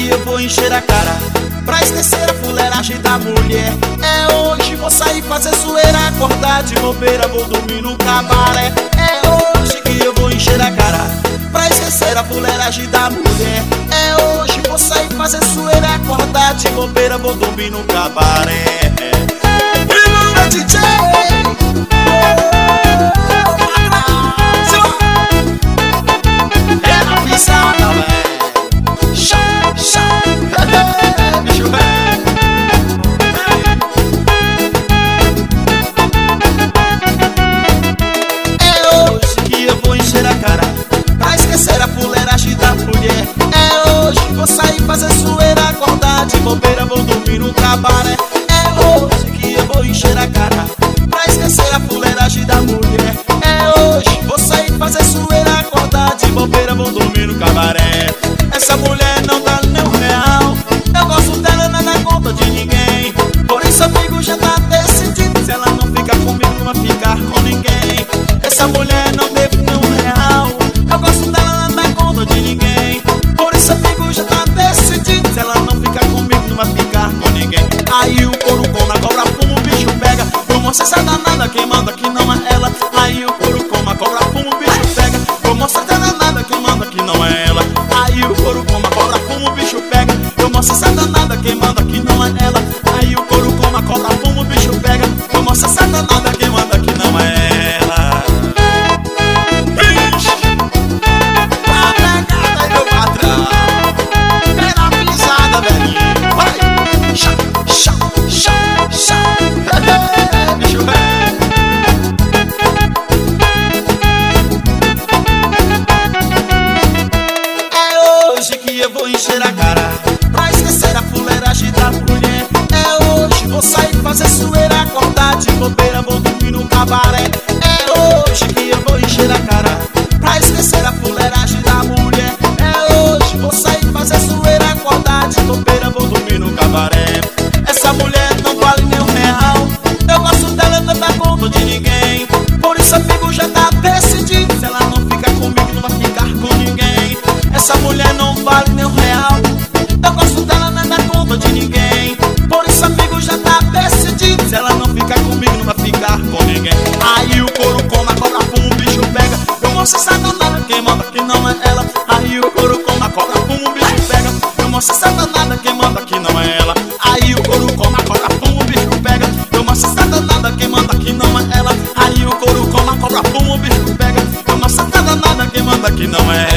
que eu vou encher a cara pra esquecer a fuleiragem da mulher. É hoje, vou sair fazer zoeira, acordar de bobeira, vou dormir no cabaré. É hoje que eu vou encher a cara pra esquecer a fuleiragem da mulher. É hoje, vou sair fazer zoeira, acordar de bobeira, vou dormir no cabaré. Primeiro DJ, é na pisada, véi. Bicho velho. É hoje que eu vou encher a cara pra esquecer a fuleiragem da mulher. É hoje, vou sair fazer zoeira, acordar de bobeira, vou dormir no cabaré. É hoje que eu vou encher a cara pra esquecer a fuleiragem da mulher. É hoje, vou sair fazer zoeira, acordar de bobeira, vou dormir no cabaré. Essa mulher não dá nem um real, eu gosto dela, não dá conta de ninguém. Por isso, amigo, já tá decidido, se ela não ficar comigo, não vai ficar com ninguém. Essa mulher não deve nem um real, eu gosto dela, não dá conta de ninguém. Por isso, amigo, já tá decidido, se ela não ficar comigo, não vai ficar com ninguém. Aí o couro com a cobra fumo, o bicho pega. Como você sai danada, quem manda que não é ela. Aí o couro com a cobra fumo, o bicho pega. Como você sai danada, quem manda que não é ela. Aí o couro com a cobra fumo, o bicho pega. Como você sai danada, quem manda que não é ela. Aí o couro com a cobra fumo, o bicho pega. Como você sai danada, quem manda que não é ela. Vixe, a pegada aí, meu patrão. É na pisada, velhinho. Vai, chá, chá, chá, chá. Bicho velho. É hoje que eu vou encher a cara pra esquecer a fuleiragem da mulher. É hoje, vou sair fazer zoeira, acordar de bobeira, vou dormir no cabaré. É hoje que eu vou encher a cara pra esquecer a fuleiragem da mulher. É hoje, vou sair fazer zoeira, acordar de bobeira, vou dormir no cabaré. Essa mulher não vale nem um real, eu gosto dela, não dá conta de ninguém. Por isso, amigo, já tá decidido, se ela não ficar comigo, não vai ficar com ninguém. Essa mulher não vale nem um real, eu gosto dela, não dá conta de ninguém. Por isso, amigo, já tá decidido, se ela não ficar comigo, não vai ficar com ninguém. Aí o couro come, a cobra fuma, o bicho pega. Eu mostro essa danada, quem manda que não é ela. Aí o couro come, a cobra fuma, o bicho pega. Eu mostro essa danada, quem manda que não é ela. Aí o couro come, a cobra fuma, o bicho pega. Eu mostro essa danada, quem manda que não é ela. Aí o couro come, a cobra fuma, o bicho pega. Eu mostro essa danada, quem manda que não é ela.